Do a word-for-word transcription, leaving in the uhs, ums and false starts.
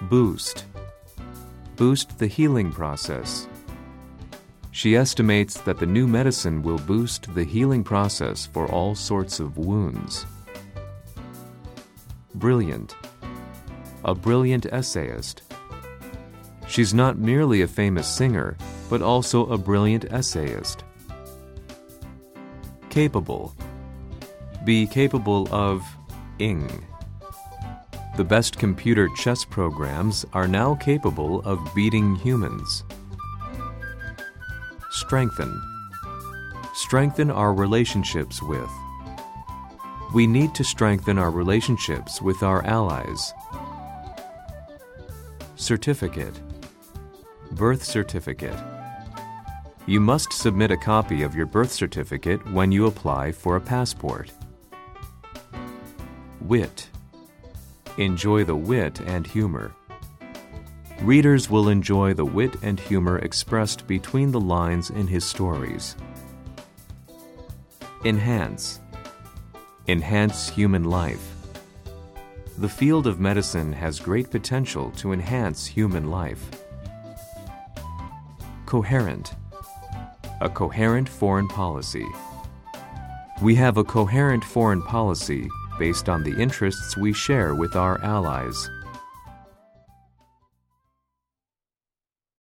Boost. Boost the healing process. She estimates that the new medicine will boost the healing process for all sorts of wounds. Brilliant. A brilliant essayist. She's not merely a famous singer, but also a brilliant essayist. Capable. Be capable of ing. The best computer chess programs are now capable of beating humans. Strengthen. Strengthen our relationships with. We need to strengthen our relationships with our allies. Certificate. Birth certificate. You must submit a copy of your birth certificate when you apply for a passport. Wit. Enjoy the wit and humor. Readers will enjoy the wit and humor expressed between the lines in his stories. Enhance. Enhance human life. The field of medicine has great potential to enhance human life. Coherent. A coherent foreign policy. We have a coherent foreign policy based on the interests we share with our allies.